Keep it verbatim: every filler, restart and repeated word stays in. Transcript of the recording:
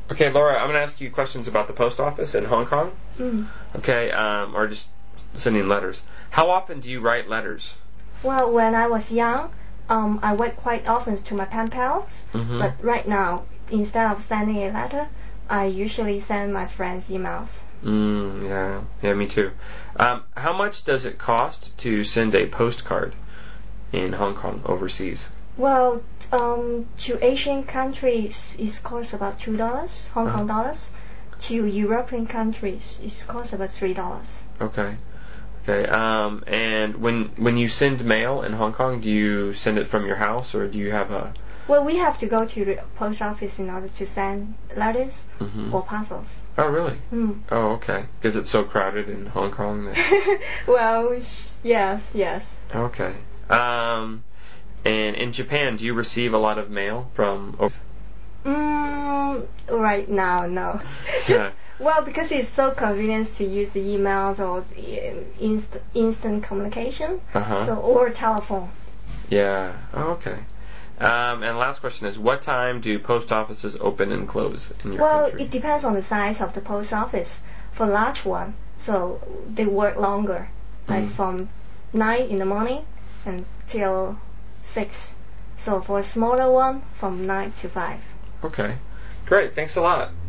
Okay, Laura, I'm going to ask you questions about the post office in Hong Kong. Mm. Okay, um, or just sending letters. How often do you write letters? Well, when I was young, um, I write quite often to my pen pals. Mm-hmm. But right now, instead of sending a letter, I usually send my friends emails. Mm, yeah, yeah, me too. Um, how much does it cost to send a postcard in Hong Kong overseas? Well, um, to Asian countries, it costs about two dollars, Hong Kong Uh-huh. dollars. To European countries, it costs about three dollars. Okay. Okay. Um, and when when you send mail in Hong Kong, do you send it from your house or do you have a? Well, we have to go to the post office in order to send letters Mm-hmm. or parcels. Oh, really? Mm. Oh, okay. Because it's so crowded in Hong Kong. That... Well, yes, yes. Okay. Um, and in Japan, do you receive a lot of mail from? Mm, right now, no. Just Yeah. well, because it's so convenient to use the emails or the inst- instant communication, Uh-huh. so or telephone. Yeah. Oh, okay. Um, and last question is, what time do post offices open and close in your Well, country? it depends on the size of the post office. For large one, so they work longer, like Mm. from nine in the morning until six. So for a smaller one, from nine to five. Okay. Great. Thanks a lot.